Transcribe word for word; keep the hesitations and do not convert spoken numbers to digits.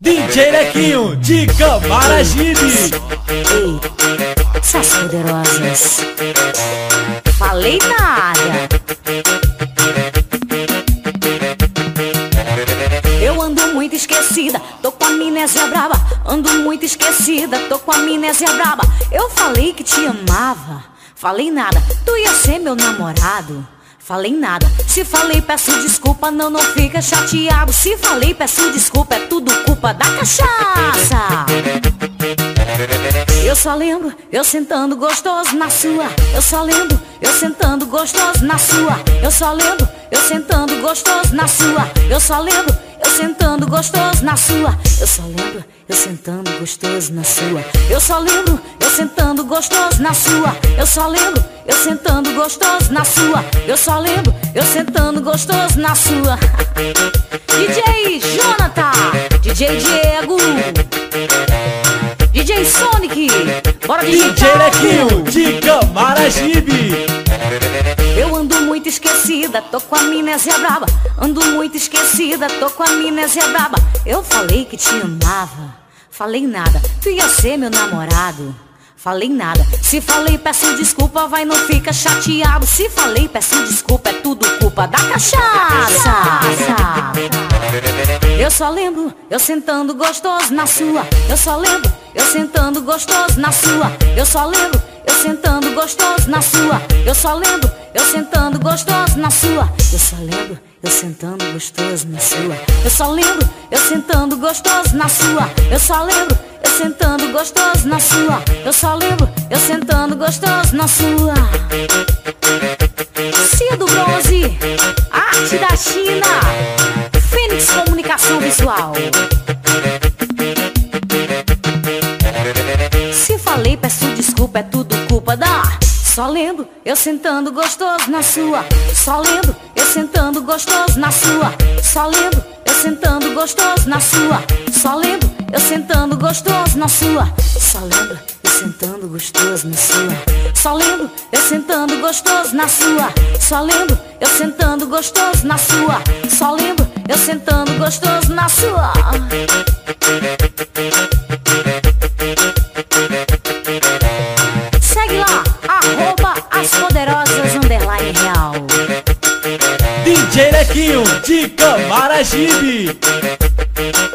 D J Lequinho de Camaragibe. Ei, essas poderosas, falei nada. Eu ando muito esquecida, tô com amnésia braba. Ando muito esquecida, tô com amnésia braba. Eu falei que te amava, falei nada. Tu ia ser meu namorado, falei nada. Se falei, peço desculpa, não, não fica chateado. Se falei, peço desculpa, é tudo culpa da cachaça. Eu só lembro, eu sentando gostoso na sua. Eu só lembro, eu sentando gostoso na sua. Eu só lembro, eu sentando gostoso na sua. Eu só lembro, eu sentando gostoso na sua. Eu só lembro, eu sentando gostoso na sua. Eu só lembro, eu sentando gostoso na sua. Eu só lembro, eu sentando gostoso na sua. Eu só lembro, eu sentando gostoso na sua. D J Jonathan, D J Diego, D J Sonic, bora D J Lequinho de Camaragibe. Eu ando muito esquecida, tô com a amnésia braba. Ando muito esquecida, tô com a amnésia braba. Eu falei que te amava, falei nada. Tu ia ser meu namorado, falei nada. Se falei, peço desculpa, vai, não fica chateado. Se falei, peço desculpa, é tudo culpa da cachaça. Eu só lembro, eu sentando gostoso na sua. Eu só lembro, eu sentando gostoso na sua. Eu só lembro, eu sentando gostoso na sua. Eu só lembro, eu sentando gostoso na sua. Eu só lembro, eu sentando gostoso na sua. Eu só lembro, eu sentando gostoso na sua. Eu só lembro, eu sentando gostoso na sua. Eu só lembro, eu sentando gostoso na sua. Cia do Bronze, arte da China, Fênix Comunicação Visual. Se falei, peço desculpa, é tudo culpa da. Só lembro, eu sentando gostoso na sua. Só lembro, eu sentando gostoso na sua. Só lembro, eu sentando gostoso na sua. Só lembro, eu sentando gostoso na sua. Só lembro, eu sentando gostoso na sua. Só lembro, eu sentando gostoso na sua. Só lembro, eu sentando gostoso na sua. Só lembro, eu sentando gostoso na sua. Segue lá, arroba as poderosas underline real. D J Lequinho de Camaragibe.